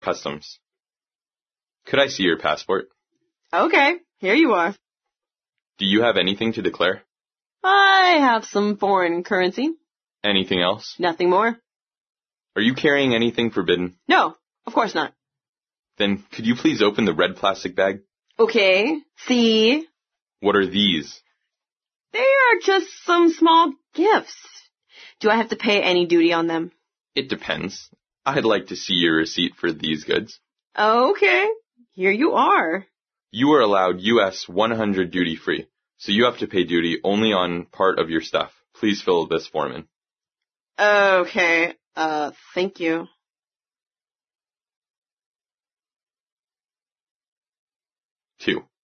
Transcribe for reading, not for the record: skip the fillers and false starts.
Customs. Could I see your passport? Okay, here you are. Do you have anything to declare? I have some foreign currency. Anything else? Nothing more. Are you carrying anything forbidden? No, of course not. Then could you please open the red plastic bag? Okay, see? What are these? They are just some small gifts. Do I have to pay any duty on them? It depends. I'd like to see your receipt for these goods. Okay, here you are. You are allowed US 100 duty free, so you have to pay duty only on part of your stuff. Please fill this form in. Okay, thank you. Two.